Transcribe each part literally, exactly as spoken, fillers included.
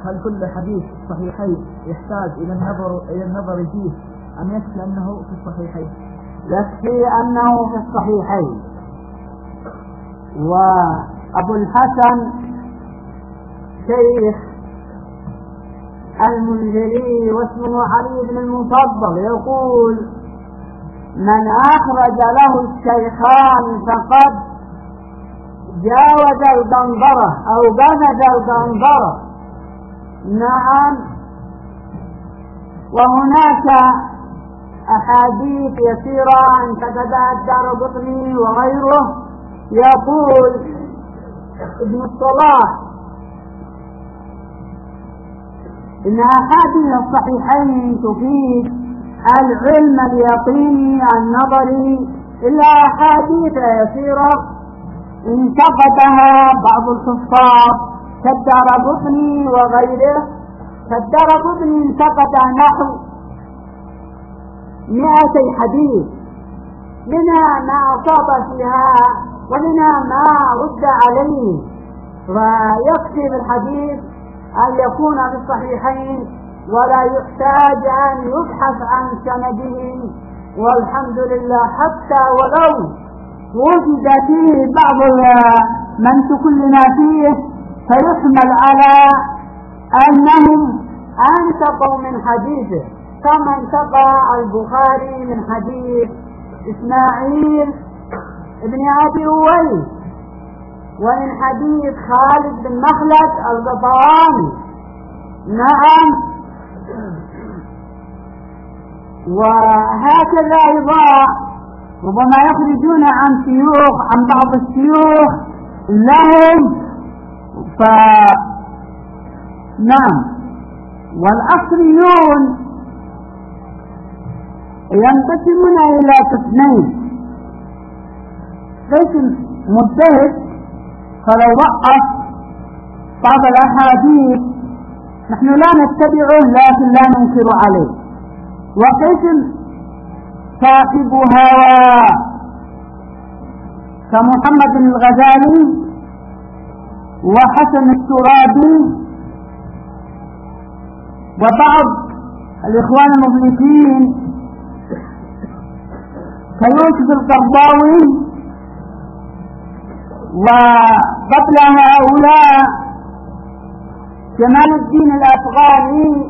هل كل حديث صحيحين يحتاج إلى النظر إلى النظر فيه أم يكفي أنه في الصحيحين؟ يكفي أنه في الصحيحين. وأبو الحسن شيخ المنذري واسمه علي بن المفضل يقول: من أخرج له الشيخان فقد جاوز القنطرة أو بلد القنطرة. نعم. وهناك أحاديث يسيرة عن كتبها الدارقطني وغيره. يقول ابن الصلاح إن أحاديث الصحيحين تفيد العلم اليقيني النظري إلا أحاديث يسيرة انتقدها بعض الحفاظ كالدارقطني وغيره. فالدارقطني انتقد نحو مئتي حديث، منها ما أصاب فيها ومنها ما رد عليه. ويكفي بالحديث أن يكون في الصحيحين ولا يحتاج أن يبحث عن سنده. والحمد لله حتى ولو وجد فيه بعض من تكلنا فيه فيحمل على أنهم انتقوا من حديثه، كما انتقى البخاري من حديث إسماعيل ابن أبي أويس ومن حديث خالد بن مخلد الغطراني. نعم. وهكذا أيضا ربما يخرجون عن شيوخ عن بعض الشيوخ لهم. ف نعم. والأصليون ينقسمون إلى قسمين: قسم مجتهد فلو ضعف بعض الأحاديث نحن لا نتبعه لكن لا ننكر عليه، وقسم صاحب هوى كمحمد الغزالي وحسن الترابي وبعض الإخوان المفلسين كيوسف القرضاوي. وقبل هؤلاء جمال الدين الأفغاني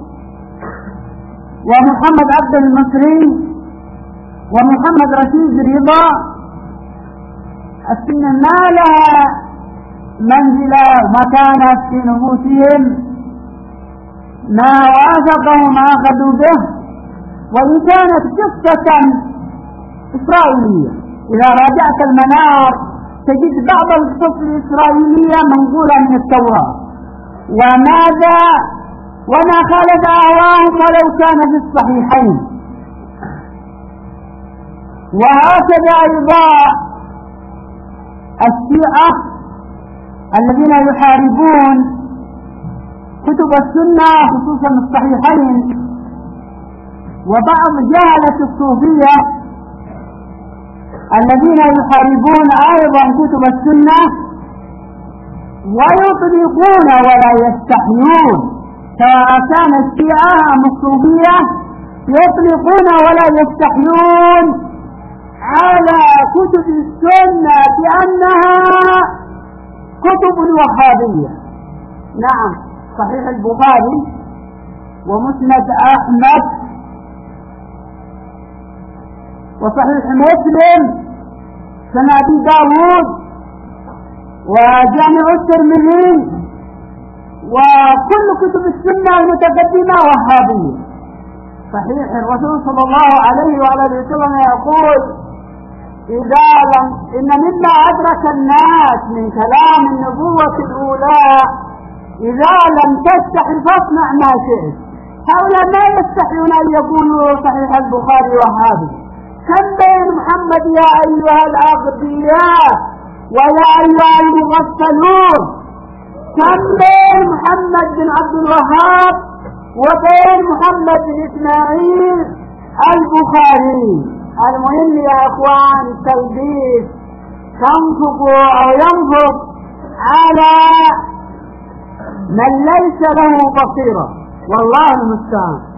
ومحمد عبد المصري ومحمد رشيد رضا. السنة ما لها منزلة ومكانة في نفوسهم، ما وافقهم أخذوا به، وإن كانت قصة إسرائيلية. إذا راجعت المنار تجد بعض القصص الإسرائيلية منقولة من التوراة. وماذا وما خالف أهواهم ولو كان في الصحيحين. وهكذا أيضا الشيعة الذين يحاربون كتب السنة خصوصا الصحيحين، وبعض جهلة الصوفية الذين يحاربون أيضا كتب السنة ويطلقون ولا يستحيون، سواء كان الشيعة أم الصوفية يطلقون ولا يستحيون على كتب السنة بأنها كتب الوهابية. نعم. صحيح البخاري ومسند أحمد وصحيح مسلم سنة أبي داود وجامع الترمذي وكل كتب السنة المتقدمة وهابية. صحيح الرسول صلى الله عليه وعلى وسلم يقول: إذا لم إن مما أدرك الناس من كلام النبوة الأولى إذا لم تستحي فاصنع ما شئت. هؤلاء ما يستحيون أن يقولوا صحيح البخاري وهابي. كم بين محمد يا أيها الأغبياء ويا أيها المغفلون، كم بين محمد بن عبد الوهاب وبين محمد بن إسماعيل البخاري. المهم يا أخوان التلبيس تنفق أو ينفق على من ليس له بصيرة، والله المستعان.